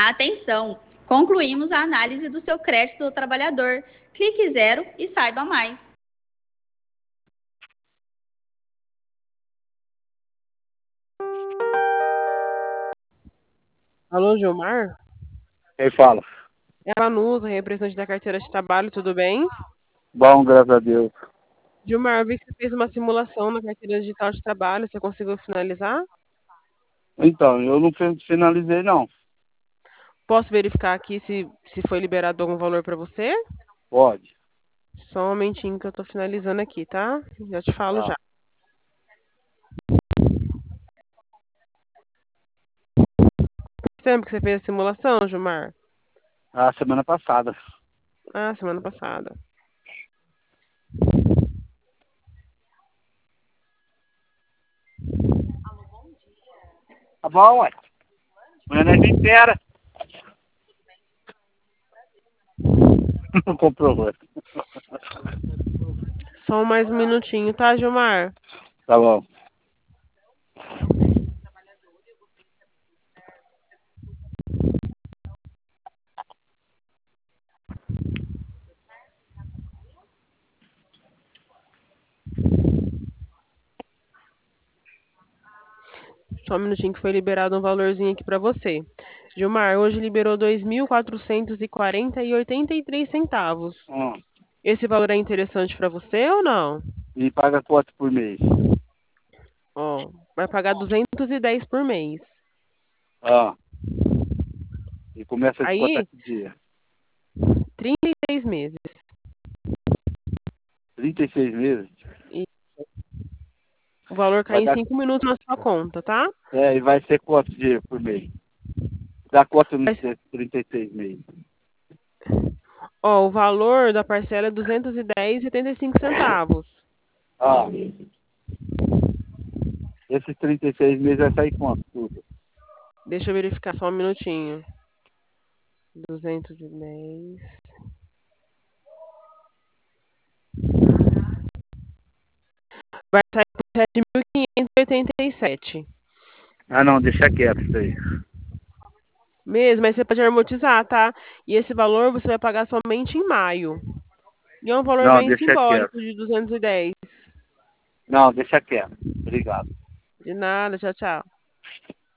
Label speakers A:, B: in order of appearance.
A: Atenção! Concluímos a análise do seu crédito do trabalhador. Clique zero e saiba mais.
B: Alô, Gilmar?
C: Quem fala?
B: É a Vanusa, representante da carteira de trabalho, tudo bem?
C: Bom, graças a Deus.
B: Gilmar, eu vi que você fez uma simulação na carteira digital de trabalho, você conseguiu finalizar?
C: Então, eu não finalizei, não.
B: Posso verificar aqui se foi liberado algum valor para você?
C: Pode.
B: Só um momentinho que eu tô finalizando aqui, tá? Já te falo
C: Tá.
B: já. Sempre que você fez a simulação, Gilmar?
C: A semana passada.
B: Ah, semana passada.
C: Tá bom, ué. Amanhã nós espera. Não comprou.
B: Só mais um minutinho, tá, Gilmar?
C: Tá bom.
B: Só um minutinho que foi liberado um valorzinho aqui para você. Gilmar, hoje liberou 2.440,83 centavos. Esse valor é interessante para você ou não?
C: E paga quanto por mês?
B: Ó, vai pagar 210 por mês.
C: Ah. E começa a descontar
B: Aí,
C: que dia?
B: 36 meses.
C: 36 meses?
B: E o valor cai
C: Vai
B: em
C: dar.
B: 5 minutos na sua conta, tá?
C: E vai ser quanto dinheiro por mês? Dá quanto
B: Vai
C: nos
B: ser-
C: 36 meses?
B: Ó, o valor da parcela é 210,75 centavos.
C: Ah. Esses 36 meses vai sair quanto? Tudo?
B: Deixa eu verificar só um minutinho. 210. Vai sair por 7.587.
C: Ah, não, deixa quieto isso aí.
B: Mesmo, mas você pode amortizar, tá? E esse valor você vai pagar somente em maio. E é um valor
C: Não,
B: bem
C: deixa quieto.
B: simbólico de 210.
C: Não, deixa quieto. Obrigado.
B: De nada, tchau, tchau.